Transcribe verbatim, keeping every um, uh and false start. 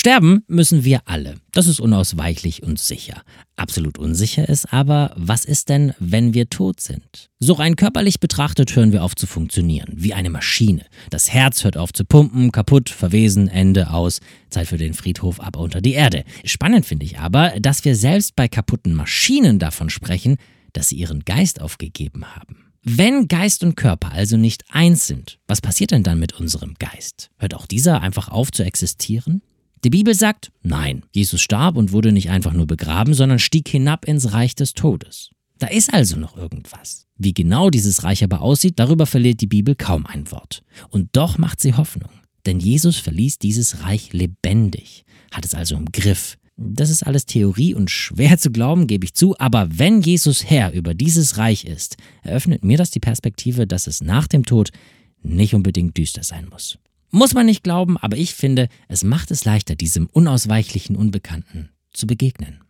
Sterben müssen wir alle. Das ist unausweichlich und sicher. Absolut unsicher ist aber, was ist denn, wenn wir tot sind? So rein körperlich betrachtet hören wir auf zu funktionieren, wie eine Maschine. Das Herz hört auf zu pumpen, kaputt, verwesen, Ende, aus. Zeit für den Friedhof, ab unter die Erde. Spannend finde ich aber, dass wir selbst bei kaputten Maschinen davon sprechen, dass sie ihren Geist aufgegeben haben. Wenn Geist und Körper also nicht eins sind, was passiert denn dann mit unserem Geist? Hört auch dieser einfach auf zu existieren? Die Bibel sagt, nein, Jesus starb und wurde nicht einfach nur begraben, sondern stieg hinab ins Reich des Todes. Da ist also noch irgendwas. Wie genau dieses Reich aber aussieht, darüber verliert die Bibel kaum ein Wort. Und doch macht sie Hoffnung, denn Jesus verließ dieses Reich lebendig, hat es also im Griff. Das ist alles Theorie und schwer zu glauben, gebe ich zu, aber wenn Jesus Herr über dieses Reich ist, eröffnet mir das die Perspektive, dass es nach dem Tod nicht unbedingt düster sein muss. Muss man nicht glauben, aber ich finde, es macht es leichter, diesem unausweichlichen Unbekannten zu begegnen.